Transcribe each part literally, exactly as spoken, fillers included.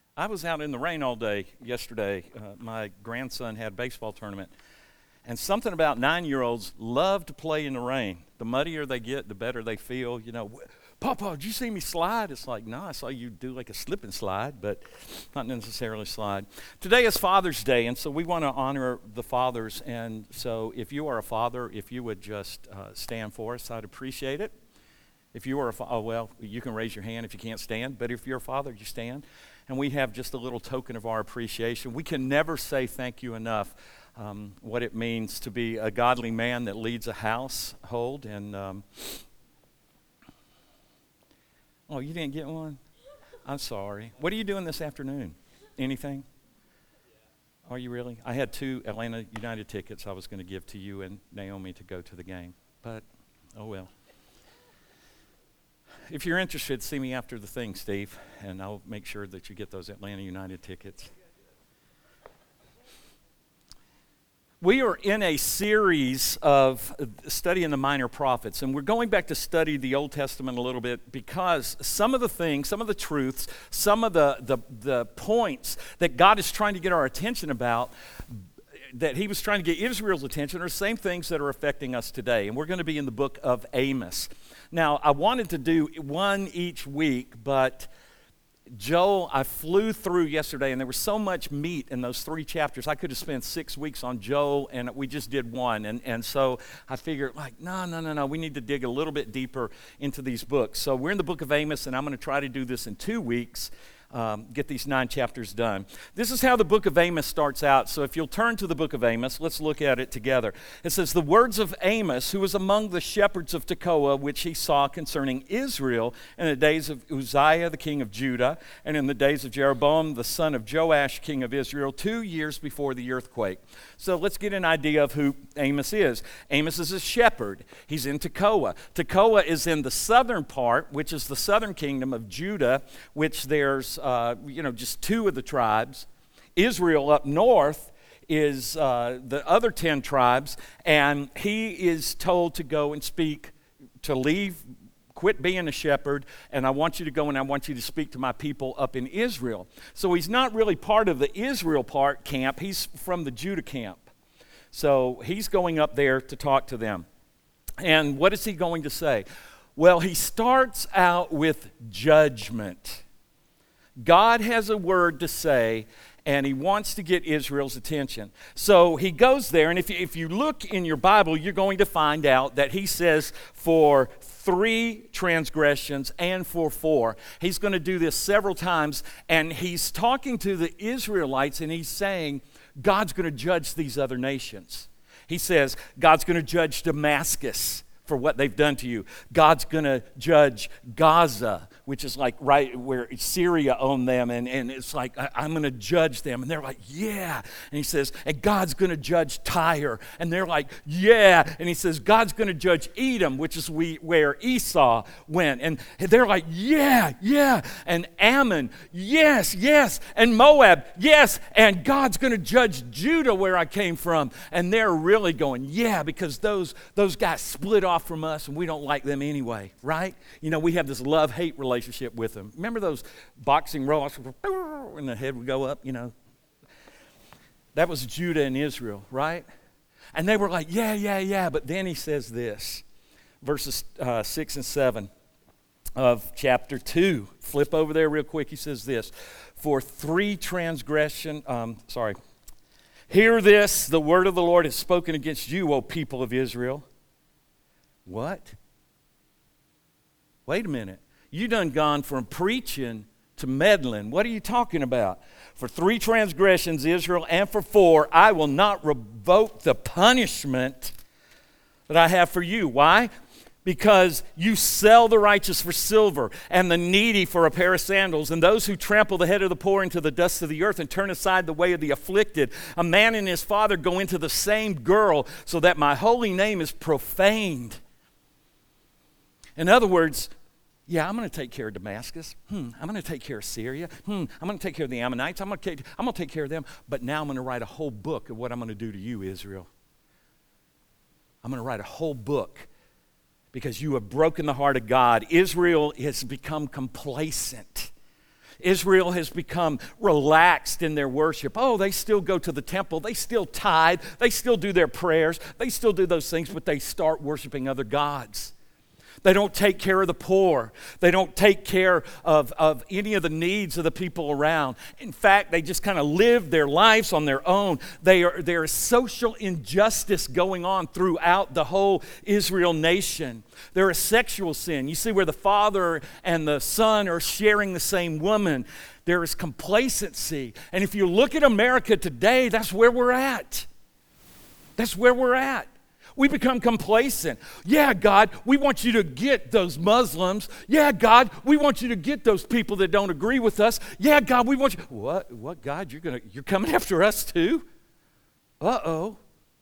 I was out in the rain all day yesterday. Uh, my grandson had a baseball tournament. And something about nine-year-olds love to play in the rain. The muddier they get, the better they feel. You know, Papa, did you see me slide? It's like, no, I saw you do like a slip and slide, but not necessarily slide. Today is Father's Day, and so we want to honor the fathers. And so if you are a father, if you would just uh, stand for us, I'd appreciate it. If you are a father, oh, well, you can raise your hand if you can't stand, but if you're a father, you stand. And we have just a little token of our appreciation. We can never say thank you enough. Um, what it means to be a godly man that leads a household. And um, oh, you didn't get one? I'm sorry. What are you doing this afternoon? Anything? Are you really? I had two Atlanta United tickets I was going to give to you and Naomi to go to the game, but oh well. If you're interested, see me after the thing, Steve, and I'll make sure that you get those Atlanta United tickets. We are in a series of studying the minor prophets, and we're going back to study the Old Testament a little bit because some of the things, some of the truths, some of the, the, the points that God is trying to get our attention about, that he was trying to get Israel's attention, are the same things that are affecting us today. And we're going to be in the book of Amos. Now, I wanted to do one each week, but Joel, I flew through yesterday, and there was so much meat in those three chapters. I could have spent six weeks on Joel, and we just did one. And, and so I figured, like, no, no, no, no, we need to dig a little bit deeper into these books. So we're in the book of Amos, and I'm going to try to do this in two weeks. Um, get these nine chapters done. This is how the book of Amos starts out. So if you'll turn to the book of Amos, let's look at it together. It says, the words of Amos, who was among the shepherds of Tekoa, which he saw concerning Israel in the days of Uzziah, the king of Judah, and in the days of Jeroboam, the son of Joash, king of Israel, two years before the earthquake. So let's get an idea of who Amos is. Amos is a shepherd. He's in Tekoa. Tekoa is in the southern part, which is the southern kingdom of Judah, which there's Uh, you know, just two of the tribes. Israel up north is uh, the other ten tribes, and he is told to go and speak, to leave, quit being a shepherd, and I want you to go and I want you to speak to my people up in Israel. So he's not really part of the Israel part camp. He's from the Judah camp. So he's going up there to talk to them. And what is he going to say? Well, he starts out with judgment. God has a word to say, and he wants to get Israel's attention. So he goes there, and if you, if you look in your Bible, you're going to find out that he says for three transgressions and for four. He's going to do this several times, and he's talking to the Israelites, and he's saying, God's going to judge these other nations. He says, God's going to judge Damascus for what they've done to you. God's going to judge Gaza, which is like right where Syria owned them, and, and it's like, I, I'm going to judge them. And they're like, yeah. And he says, and God's going to judge Tyre. And they're like, yeah. And he says, God's going to judge Edom, which is we, where Esau went. And they're like, yeah, yeah. And Ammon, yes, yes. And Moab, yes. And God's going to judge Judah, where I came from. And they're really going, yeah, because those, those guys split off from us, and we don't like them anyway, right? You know, we have this love-hate relationship with them. Remember those boxing rolls, and the head would go up, you know? That was Judah and Israel, right? And they were like, yeah, yeah, yeah. But then he says this, verses uh, six and seven of chapter two. Flip over there real quick. He says this, for three transgression, um, sorry. Hear this, the word of the Lord is spoken against you, O people of Israel. What? Wait a minute. You done gone from preaching to meddling. What are you talking about? For three transgressions, Israel, and for four, I will not revoke the punishment that I have for you. Why? Because you sell the righteous for silver and the needy for a pair of sandals, and those who trample the head of the poor into the dust of the earth and turn aside the way of the afflicted. A man and his father go into the same girl, so that my holy name is profaned. In other words, yeah, I'm going to take care of Damascus. Hmm, I'm going to take care of Syria. Hmm, I'm going to take care of the Ammonites. I'm going to take, I'm going to take care of them. But now I'm going to write a whole book of what I'm going to do to you, Israel. I'm going to write a whole book because you have broken the heart of God. Israel has become complacent. Israel has become relaxed in their worship. Oh, they still go to the temple. They still tithe. They still do their prayers. They still do those things, but they start worshiping other gods. They don't take care of the poor. They don't take care of, of any of the needs of the people around. In fact, they just kind of live their lives on their own. They are, there is social injustice going on throughout the whole Israel nation. There is sexual sin. You see where the father and the son are sharing the same woman. There is complacency. And if you look at America today, that's where we're at. That's where we're at. We become complacent. Yeah, God, we want you to get those Muslims. Yeah, God, we want you to get those people that don't agree with us. Yeah, God, we want you. What? What, God? You're gonna you're coming after us too? Uh-oh.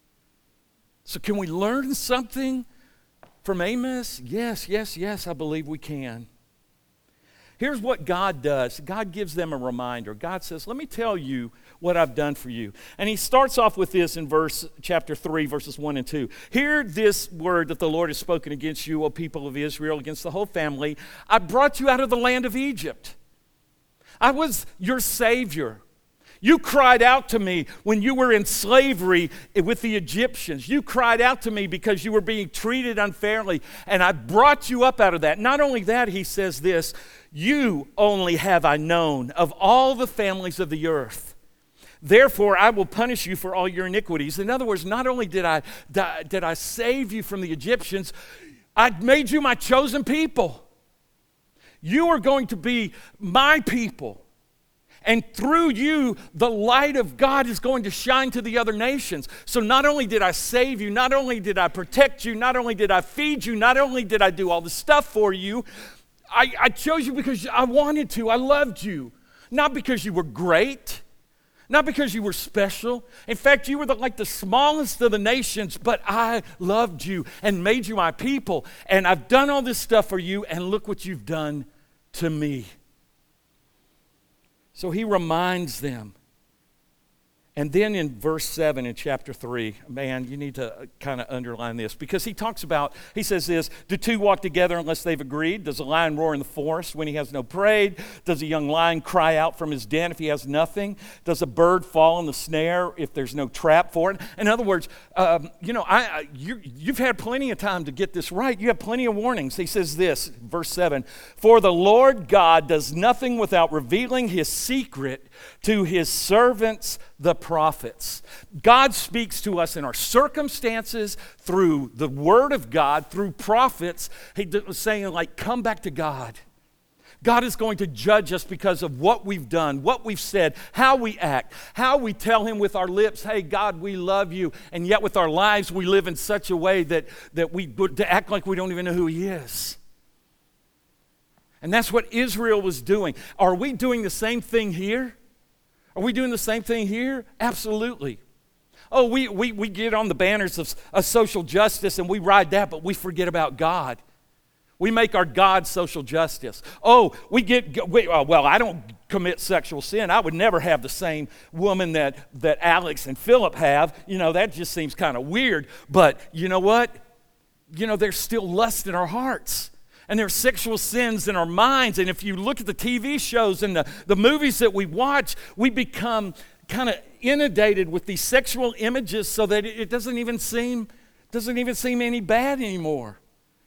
So can we learn something from Amos? Yes, yes, yes, I believe we can. Here's what God does. God gives them a reminder. God says, let me tell you what I've done for you. And he starts off with this in verse chapter three, verses one and two. Hear this word that the Lord has spoken against you, O people of Israel, against the whole family. I brought you out of the land of Egypt. I was your Savior. You cried out to me when you were in slavery with the Egyptians. You cried out to me because you were being treated unfairly, and I brought you up out of that. Not only that, he says this, you only have I known of all the families of the earth. Therefore, I will punish you for all your iniquities. In other words, not only did I, did I save you from the Egyptians, I made you my chosen people. You are going to be my people. And through you, the light of God is going to shine to the other nations. So not only did I save you, not only did I protect you, not only did I feed you, not only did I do all the stuff for you, I, I chose you because I wanted to. I loved you. Not because you were great, not because you were special. In fact, you were the, like the smallest of the nations, but I loved you and made you my people. And I've done all this stuff for you, and look what you've done to me. So he reminds them. And then in verse seven in chapter three, man, you need to kind of underline this because he talks about, he says this, do two walk together unless they've agreed? Does a lion roar in the forest when he has no prey? Does a young lion cry out from his den if he has nothing? Does a bird fall in the snare if there's no trap for it? In other words, um, you know, I, I, you, you've had plenty of time to get this right. You have plenty of warnings. He says this, verse seven, for the Lord God does nothing without revealing his secret to his servants, the prophets. God speaks to us in our circumstances through the word of God, through prophets. He was saying, like, come back to God. God is going to judge us because of what we've done, what we've said, how we act, how we tell him with our lips, hey, God, we love you. And yet with our lives, we live in such a way that, that we to act like we don't even know who he is. And that's what Israel was doing. Are we doing the same thing here? Are we doing the same thing here? Absolutely. Oh, we, we, we get on the banners of, of social justice and we ride that, but we forget about God. We make our God social justice. Oh, we get, we, oh, well, I don't commit sexual sin. I would never have the same woman that, that Alex and Philip have. You know, that just seems kind of weird. But you know what? You know, there's still lust in our hearts. And there's sexual sins in our minds. And if you look at the T V shows and the, the movies that we watch, we become kind of inundated with these sexual images so that it, it doesn't even seem doesn't even seem any bad anymore.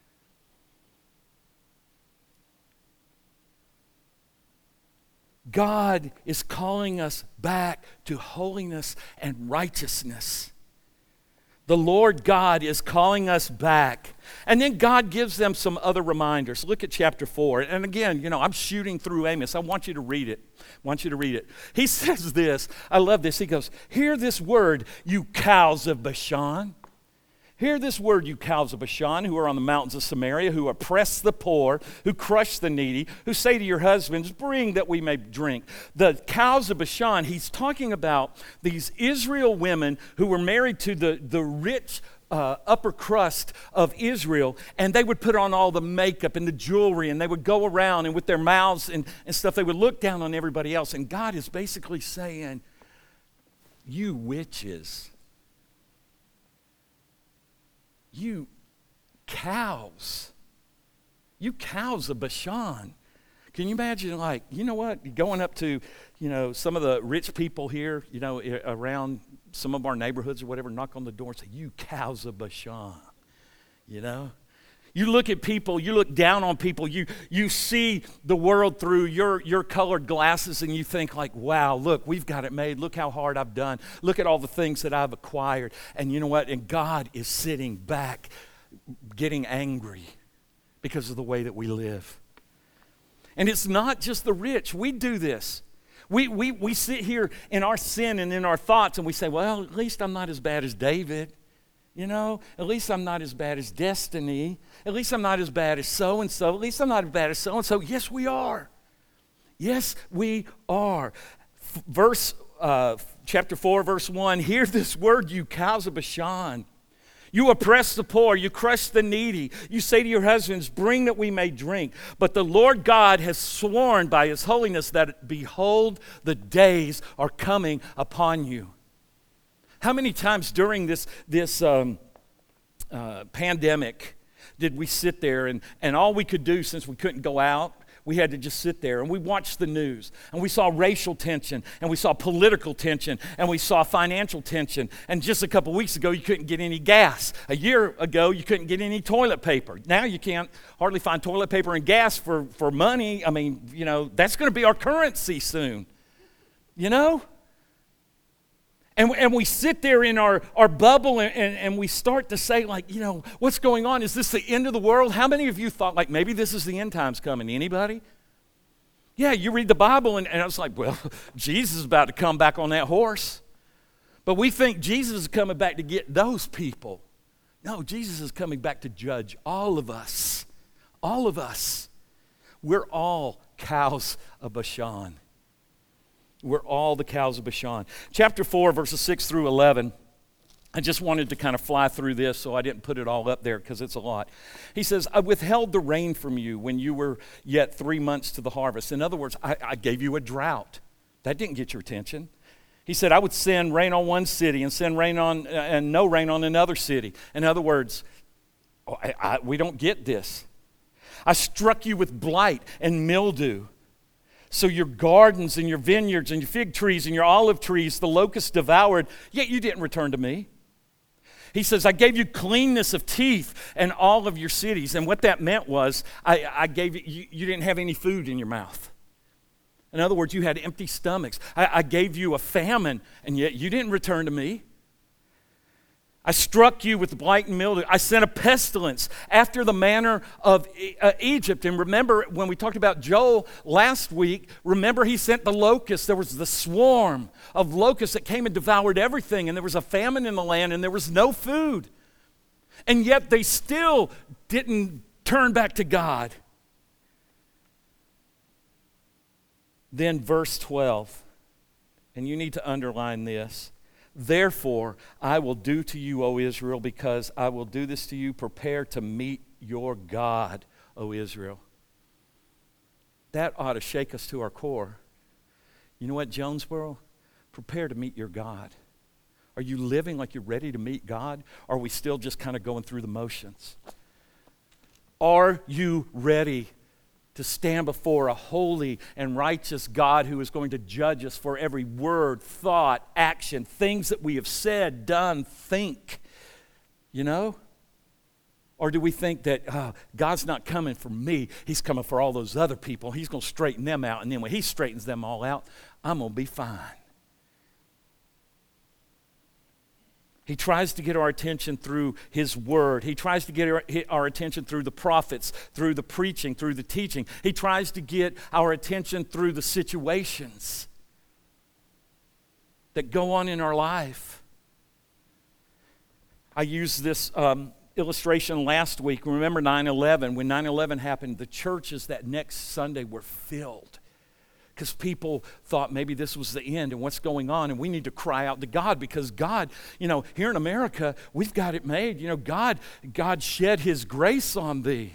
God is calling us back to holiness and righteousness. The Lord God is calling us back. And then God gives them some other reminders. Look at chapter four. And again, you know, I'm shooting through Amos. I want you to read it. I want you to read it. He says this. I love this. He goes, hear this word, you cows of Bashan. Hear this word, you cows of Bashan, who are on the mountains of Samaria, who oppress the poor, who crush the needy, who say to your husbands, bring that we may drink. The cows of Bashan, he's talking about these Israel women who were married to the, the rich uh, upper crust of Israel, and they would put on all the makeup and the jewelry, and they would go around, and with their mouths and, and stuff, they would look down on everybody else. And God is basically saying, you witches, you cows, you cows of Bashan, Can you imagine, like, you know what, going up to, you know, some of the rich people here, you know, around some of our neighborhoods or whatever, knock on the door and say, you cows of Bashan, you know? You look at people, you look down on people, you you see the world through your, your colored glasses and you think like, wow, look, we've got it made. Look how hard I've done. Look at all the things that I've acquired. And you know what? And God is sitting back getting angry because of the way that we live. And it's not just the rich. We do this. We, we, we sit here in our sin and in our thoughts and we say, well, at least I'm not as bad as David. You know, at least I'm not as bad as Destiny. At least I'm not as bad as so-and-so. At least I'm not as bad as so-and-so. Yes, we are. Yes, we are. F- verse, uh, chapter four, verse one, hear this word, you cows of Bashan. You oppress the poor, you crush the needy. You say to your husbands, bring that we may drink. But the Lord God has sworn by his holiness that, behold, the days are coming upon you. How many times during this, this um, uh, pandemic did we sit there and, and all we could do, since we couldn't go out, we had to just sit there and we watched the news and we saw racial tension and we saw political tension and we saw financial tension. And just a couple weeks ago, you couldn't get any gas. A year ago, you couldn't get any toilet paper. Now you can't hardly find toilet paper and gas for, for money. I mean, you know, that's going to be our currency soon, you know? And, and we sit there in our, our bubble and, and, and we start to say, like, you know, what's going on? Is this the end of the world? How many of you thought, like, maybe this is the end times coming? Anybody? Yeah, you read the Bible and, and I was like, well, Jesus is about to come back on that horse. But we think Jesus is coming back to get those people. No, Jesus is coming back to judge all of us. All of us. We're all cows of Bashan. We're all the cows of Bashan. Chapter four, verses six through eleven. I just wanted to kind of fly through this, so I didn't put it all up there because it's a lot. He says, I withheld the rain from you when you were yet three months to the harvest. In other words, I, I gave you a drought. That didn't get your attention. He said, I would send rain on one city and send rain on, uh, and no rain on another city. In other words, I, I, we don't get this. I struck you with blight and mildew. So your gardens and your vineyards and your fig trees and your olive trees, the locusts devoured, yet you didn't return to me. He says, I gave you cleanness of teeth in all of your cities. And what that meant was, I, I gave you, you, you didn't have any food in your mouth. In other words, you had empty stomachs. I, I gave you a famine, and yet you didn't return to me. I struck you with blight and mildew. I sent a pestilence after the manner of uh, Egypt. And remember, when we talked about Joel last week, remember he sent the locusts. There was the swarm of locusts that came and devoured everything. And there was a famine in the land and there was no food. And yet they still didn't turn back to God. Then verse twelve, and you need to underline this. Therefore, I will do to you, O Israel, because I will do this to you. Prepare to meet your God, O Israel. That ought to shake us to our core. You know what, Jonesboro? Prepare to meet your God. Are you living like you're ready to meet God? Or are we still just kind of going through the motions? Are you ready to stand before a holy and righteous God who is going to judge us for every word, thought, action, things that we have said, done, think, you know? Or do we think that oh, God's not coming for me, he's coming for all those other people, he's going to straighten them out, and then when he straightens them all out, I'm going to be fine. He tries to get our attention through his word. He tries to get our, our attention through the prophets, through the preaching, through the teaching. He tries to get our attention through the situations that go on in our life. I used this um, illustration last week. Remember nine eleven? When nine eleven happened, the churches that next Sunday were filled. Because people thought maybe this was the end and what's going on, and we need to cry out to God because God, you know, here in America, we've got it made. You know, God, God shed his grace on thee.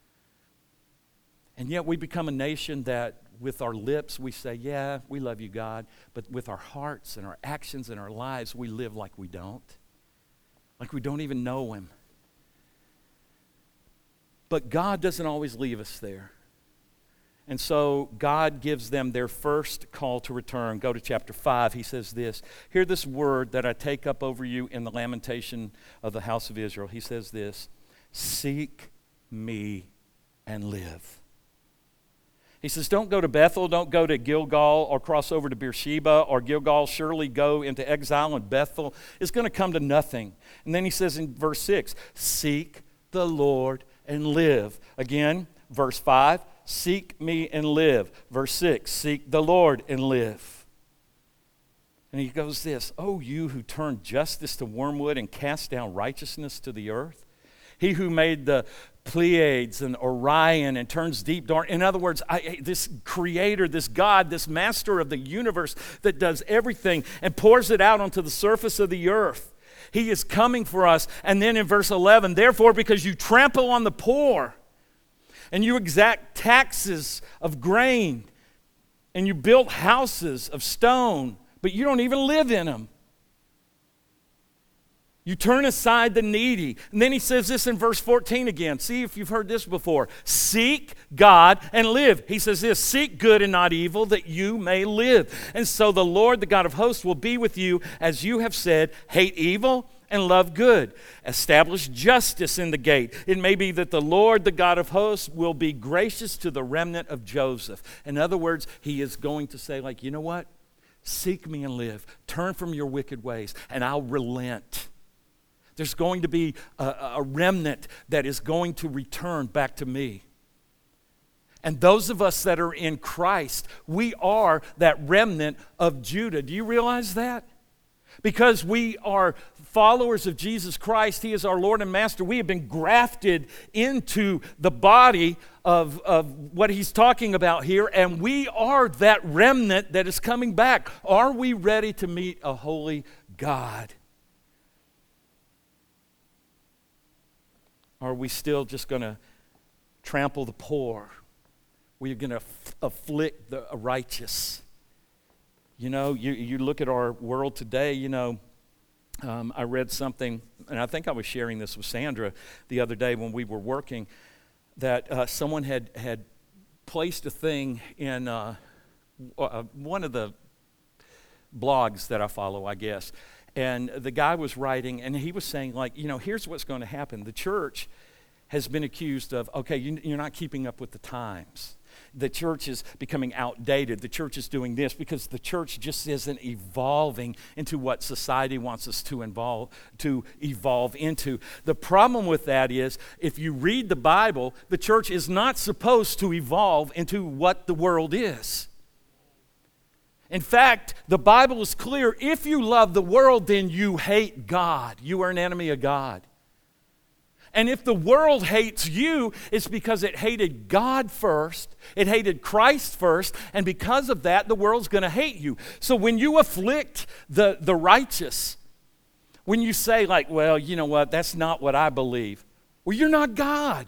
And yet we become a nation that with our lips we say, yeah, we love you, God, but with our hearts and our actions and our lives, we live like we don't. Like we don't even know him. But God doesn't always leave us there. And so God gives them their first call to return. Go to chapter five. He says this, hear this word that I take up over you in the lamentation of the house of Israel. He says this, seek me and live. He says, don't go to Bethel, don't go to Gilgal or cross over to Beersheba or Gilgal. Surely go into exile, and Bethel is going to come to nothing. And then he says in verse six, seek the Lord and live. Again, verse five, seek me and live. Verse six, seek the Lord and live. And he goes this, oh, you who turn justice to wormwood and cast down righteousness to the earth. He who made the Pleiades and Orion and turns deep dark. In other words, I, this creator, this God, this master of the universe that does everything and pours it out onto the surface of the earth. He is coming for us. And then in verse eleven, therefore, because you trample on the poor and you exact taxes of grain and you build houses of stone, but you don't even live in them. You turn aside the needy. And then he says this in verse fourteen again. See if you've heard this before. Seek God and live. He says this, seek good and not evil, that you may live. And so the Lord, the God of hosts, will be with you, as you have said, hate evil and love good. Establish justice in the gate. It may be that the Lord, the God of hosts, will be gracious to the remnant of Joseph. In other words, he is going to say, like, you know what? Seek me and live. Turn from your wicked ways, and I'll relent. There's going to be a, a remnant that is going to return back to me. And those of us that are in Christ, we are that remnant of Judah. Do you realize that? Because we are followers of Jesus Christ, he is our Lord and Master. We have been grafted into the body of, of what he's talking about here, and we are that remnant that is coming back. Are we ready to meet a holy God? Or are we still just going to trample the poor? We're going to f- afflict the righteous. You know, you, you look at our world today, you know, um, I read something, and I think I was sharing this with Sandra the other day when we were working, that uh, someone had, had placed a thing in uh, uh, one of the blogs that I follow, I guess. And the guy was writing, and he was saying, like, you know, here's what's going to happen. The church has been accused of, okay, you, you're not keeping up with the times. The church is becoming outdated. The church is doing this because the church just isn't evolving into what society wants us to involve, to evolve into. The problem with that is, if you read the Bible, the church is not supposed to evolve into what the world is. In fact, the Bible is clear. If you love the world, then you hate God. You are an enemy of God. And if the world hates you, it's because it hated God first, it hated Christ first, and because of that, the world's going to hate you. So when you afflict the, the righteous, when you say, like, well, you know what, that's not what I believe. Well, you're not God.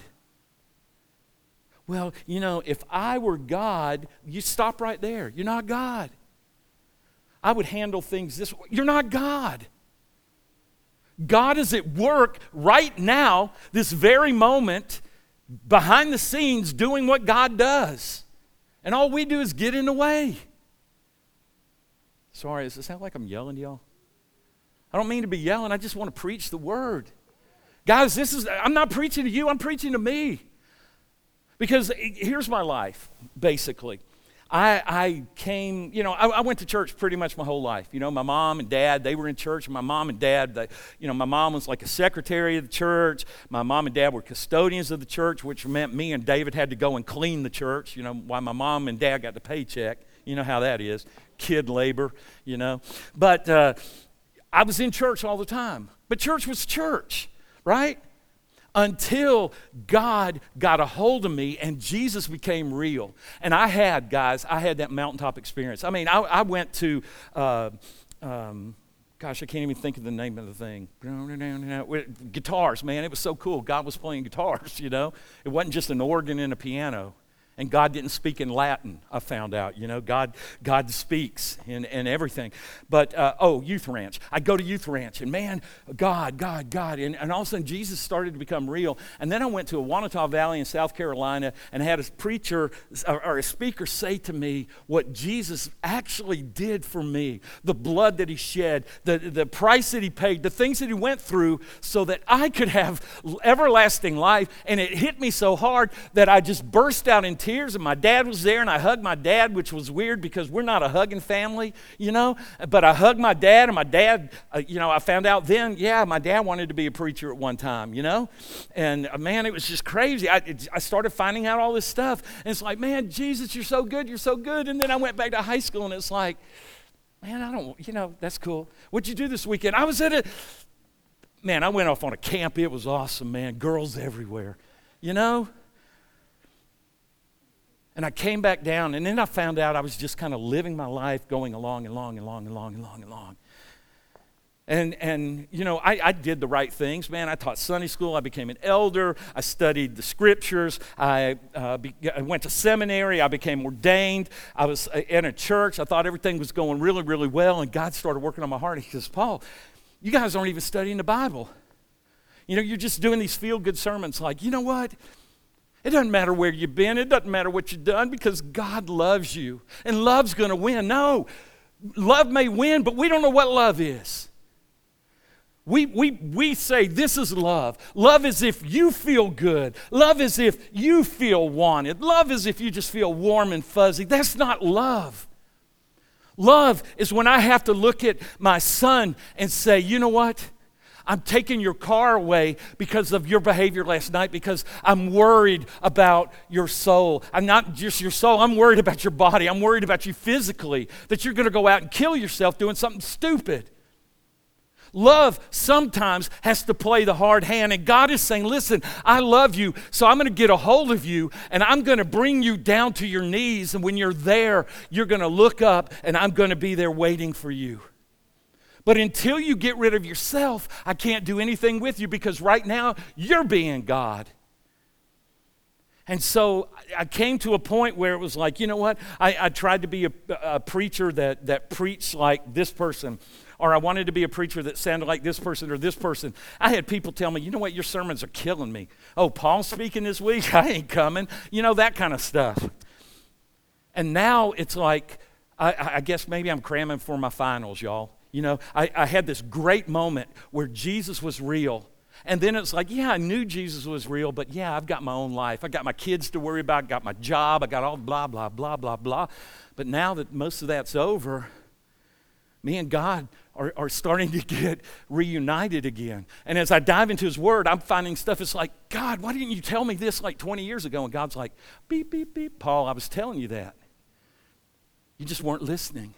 Well, you know, if I were God, you stop right there. You're not God. I would handle things this way. You're not God. God is at work right now, this very moment, behind the scenes, doing what God does. And all we do is get in the way. Sorry, does it sound like I'm yelling to y'all? I don't mean to be yelling. I just want to preach the word. Guys, this is, I'm not preaching to you. I'm preaching to me. Because here's my life, basically. I, I came, you know, I, I went to church pretty much my whole life. You know, my mom and dad, they were in church. And my mom and dad, they, you know, my mom was like a secretary of the church. My mom and dad were custodians of the church, which meant me and David had to go and clean the church, you know, while my mom and dad got the paycheck. You know how that is, kid labor, you know. But uh, I was in church all the time. But church was church, right? Until God got a hold of me and Jesus became real. And I had, guys, I had that mountaintop experience. I mean, I, I went to, uh, um, gosh, I can't even think of the name of the thing. Guitars, man, it was so cool. God was playing guitars, you know. It wasn't just an organ and a piano. And God didn't speak in Latin, I found out. You know, God God speaks in, in everything. But, uh, oh, Youth Ranch. I go to Youth Ranch, and man, God, God, God. And, and all of a sudden, Jesus started to become real. And then I went to a Wanata Valley in South Carolina and had a preacher or, or a speaker say to me what Jesus actually did for me. The blood that he shed, the, the price that he paid, the things that he went through so that I could have everlasting life. And it hit me so hard that I just burst out in tears, and my dad was there, and I hugged my dad, which was weird because we're not a hugging family, you know, but I hugged my dad, and my dad, uh, you know, I found out then, yeah, my dad wanted to be a preacher at one time, you know, and uh, man, it was just crazy. I, it, I started finding out all this stuff, and it's like, man, Jesus, you're so good, you're so good, and then I went back to high school, and it's like, man, I don't, you know, that's cool. What'd you do this weekend? I was at a, man, I went off on a camp. It was awesome, man, girls everywhere, you know. And I came back down, and then I found out I was just kind of living my life going along and along and along and along and along and along. And, and you know, I, I did the right things, man. I taught Sunday school. I became an elder. I studied the scriptures. I, uh, be, I went to seminary. I became ordained. I was in a church. I thought everything was going really, really well, and God started working on my heart. He says, Paul, you guys aren't even studying the Bible. You know, you're just doing these feel-good sermons like, you know what? It doesn't matter where you've been. It doesn't matter what you've done because God loves you. And love's going to win. No, love may win, but we don't know what love is. We, we, we say this is love. Love is if you feel good. Love is if you feel wanted. Love is if you just feel warm and fuzzy. That's not love. Love is when I have to look at my son and say, you know what? I'm taking your car away because of your behavior last night because I'm worried about your soul. I'm not just your soul. I'm worried about your body. I'm worried about you physically, that you're going to go out and kill yourself doing something stupid. Love sometimes has to play the hard hand, and God is saying, listen, I love you, so I'm going to get a hold of you, and I'm going to bring you down to your knees, and when you're there, you're going to look up, and I'm going to be there waiting for you. But until you get rid of yourself, I can't do anything with you because right now you're being God. And so I came to a point where it was like, you know what? I, I tried to be a, a preacher that, that preached like this person, or I wanted to be a preacher that sounded like this person or this person. I had people tell me, you know what? Your sermons are killing me. Oh, Paul's speaking this week? I ain't coming. You know, that kind of stuff. And now it's like, I, I guess maybe I'm cramming for my finals, y'all. You know, I, I had this great moment where Jesus was real. And then it's like, yeah, I knew Jesus was real, but yeah, I've got my own life. I got my kids to worry about, I got my job, I got all blah, blah, blah, blah, blah. But now that most of that's over, me and God are, are starting to get reunited again. And as I dive into his word, I'm finding stuff. It's like, God, why didn't you tell me this like twenty years ago? And God's like, beep, beep, beep. Paul, I was telling you that. You just weren't listening.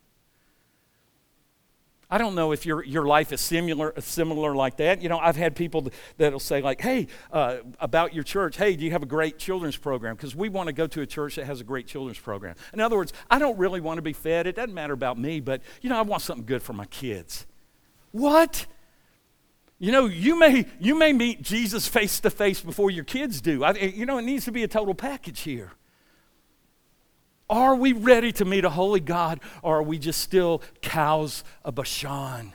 I don't know if your your life is similar similar like that. You know, I've had people that'll say like, hey, uh, about your church, hey, do you have a great children's program? Because we want to go to a church that has a great children's program. In other words, I don't really want to be fed. It doesn't matter about me, but, you know, I want something good for my kids. What? You know, you may you may meet Jesus face to face before your kids do. I, you know, it needs to be a total package here. Are we ready to meet a holy God, or are we just still cows of Bashan?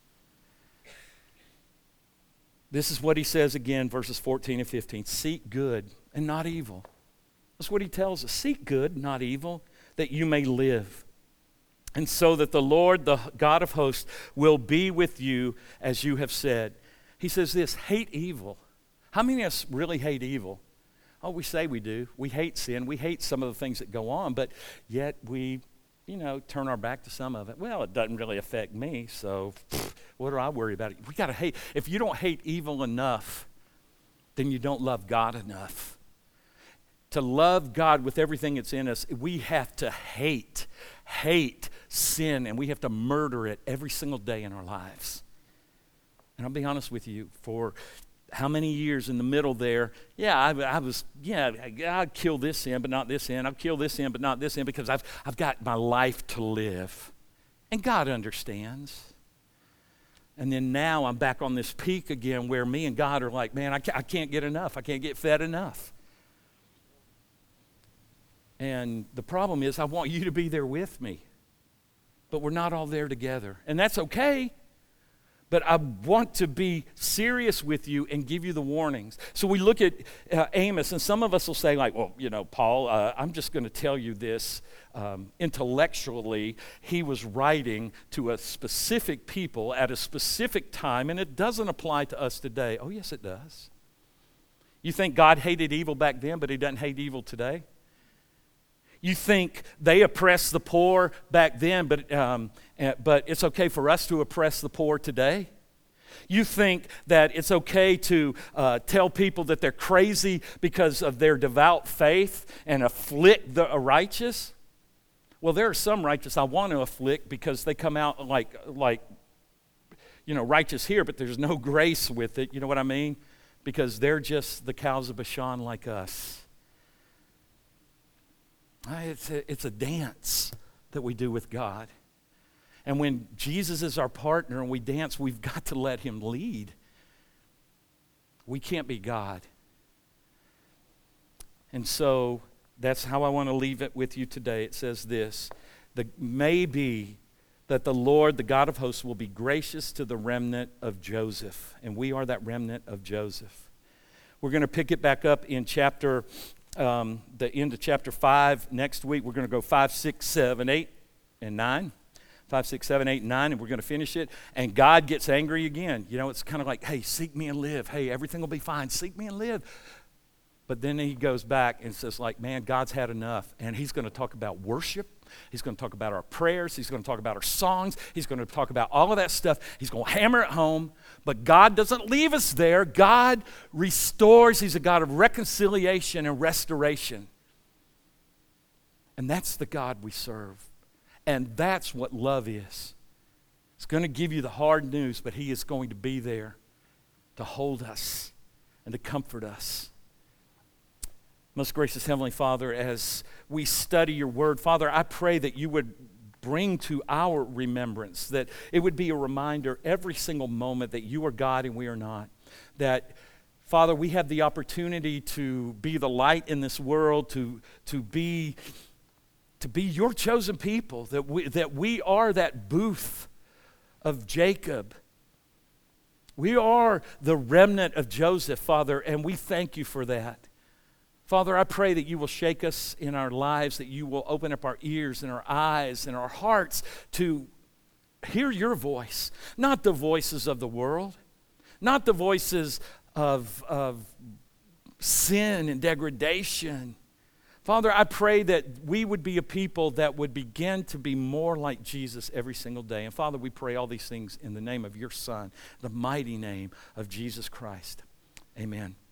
This is what he says again, verses fourteen and fifteen. Seek good and not evil. That's what he tells us. Seek good, not evil, that you may live. And so that the Lord, the God of hosts, will be with you as you have said. He says this, hate evil. How many of us really hate evil? Oh, we say we do. We hate sin. We hate some of the things that go on, but yet we, you know, turn our back to some of it. Well, it doesn't really affect me, so pff, what do I worry about it? We got to hate. If you don't hate evil enough, then you don't love God enough. To love God with everything that's in us, we have to hate, hate sin, and we have to murder it every single day in our lives. And I'll be honest with you, for how many years in the middle there, yeah, I, I was, yeah, I'd kill this sin, but not this sin. I'll kill this sin, but not this sin, because I've, I've got my life to live. And God understands. And then now I'm back on this peak again where me and God are like, man, I can't, I can't get enough. I can't get fed enough. And the problem is I want you to be there with me. But we're not all there together. And that's okay. But I want to be serious with you and give you the warnings. So we look at uh, Amos, and some of us will say, like, well, you know, Paul, uh, I'm just going to tell you this. Um, intellectually, he was writing to a specific people at a specific time, and it doesn't apply to us today. Oh, yes, it does. You think God hated evil back then, but he doesn't hate evil today? You think they oppressed the poor back then, but, um, uh, but it's okay for us to oppress the poor today? You think that it's okay to uh, tell people that they're crazy because of their devout faith and afflict the righteous? Well, there are some righteous I want to afflict because they come out like, like, you know, righteous here, but there's no grace with it. You know what I mean? Because they're just the cows of Bashan like us. It's a, it's a dance that we do with God. And when Jesus is our partner and we dance, we've got to let him lead. We can't be God. And so that's how I want to leave it with you today. It says this, the, maybe that the Lord, the God of hosts, will be gracious to the remnant of Joseph. And we are that remnant of Joseph. We're going to pick it back up in chapter Um, the end of chapter five next week. We're going to go five, six, seven, eight, and nine. Five, six, seven, eight, and nine, and we're going to finish it. And God gets angry again. You know, it's kind of like, hey, seek me and live. Hey, everything will be fine. Seek me and live. But then he goes back and says, like, man, God's had enough. And he's going to talk about worship. He's going to talk about our prayers. He's going to talk about our songs. He's going to talk about all of that stuff. He's going to hammer it home. But God doesn't leave us there. God restores. He's a God of reconciliation and restoration. And that's the God we serve. And that's what love is. It's going to give you the hard news, but he is going to be there to hold us and to comfort us. Most gracious Heavenly Father, as we study your word, Father, I pray that you would bring to our remembrance, that it would be a reminder every single moment that you are God and we are not. That, Father, we have the opportunity to be the light in this world, to, to, be, to be your chosen people, that we, that we are that booth of Jacob. We are the remnant of Joseph, Father, and we thank you for that. Father, I pray that you will shake us in our lives, that you will open up our ears and our eyes and our hearts to hear your voice, not the voices of the world, not the voices of, of sin and degradation. Father, I pray that we would be a people that would begin to be more like Jesus every single day. And Father, we pray all these things in the name of your Son, the mighty name of Jesus Christ. Amen.